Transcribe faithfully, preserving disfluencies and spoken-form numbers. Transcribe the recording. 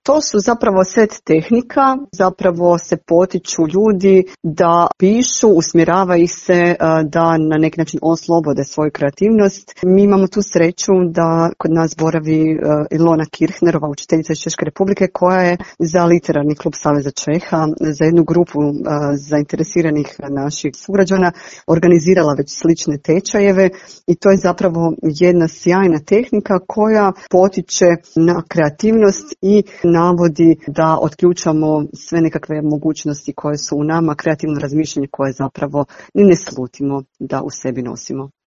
To su zapravo set tehnika, zapravo se potiču ljudi da pišu, usmjerava ih se da na neki način oslobode svoju kreativnost. Mi imamo tu sreću da kod nas boravi Ilona Kirchnerova, učiteljica iz Češke Republike, koja je za literarni klub Saveza Čeha, za jednu grupu zainteresiranih naših sugrađana organizirala već slične tečajeve i to je zapravo jedna sjajna tehnika koja potiče na kreativnost i navodi da otključamo sve nekakve mogućnosti koje su u nama, kreativno razmišljanje koje zapravo ni ne slutimo da u sebi nosimo.